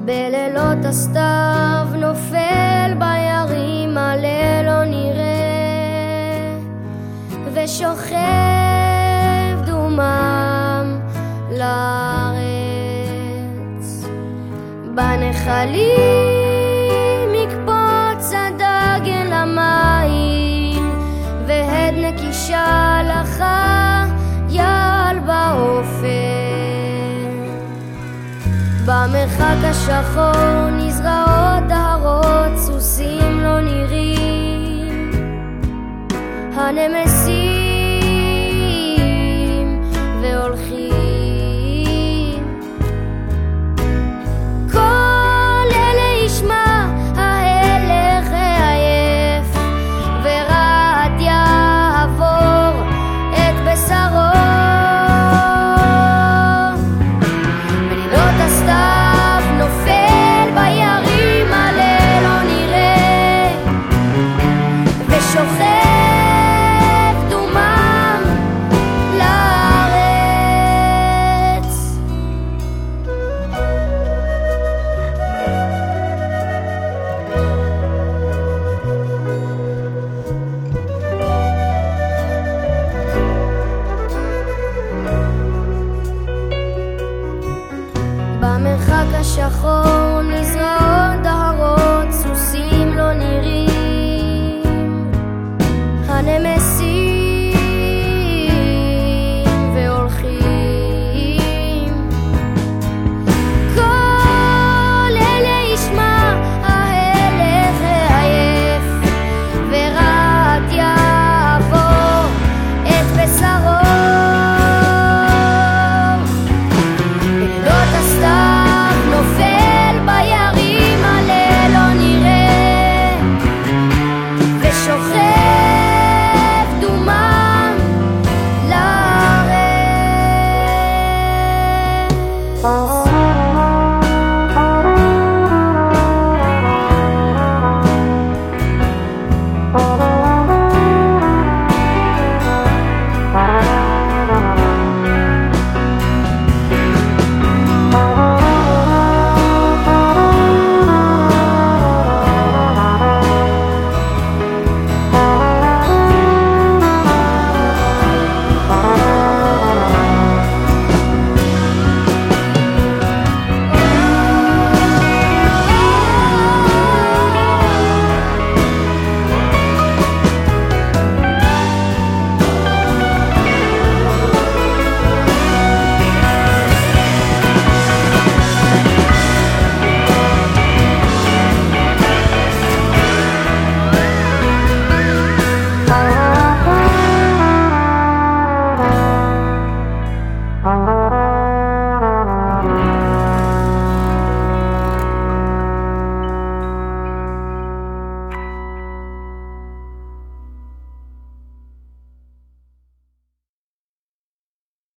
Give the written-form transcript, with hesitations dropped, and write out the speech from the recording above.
בלילות הסתיו נופל בירים, הליל לא נראה, ושוכב דומם לארץ. בנחלים יקפוץ הדגן למים, והד נקישה לך יעל באופן. במרחק השחור נזרעות דהרות, סוסים לא נראים, הנמסים והולכים. כל אלה ישמע ההלך העייף, ורעד יעבור את בשרו. בלילות הסתיו נופל בירים, הליל לא נראה, ושוכב דומם לארץ. במרחק השחור נזרעות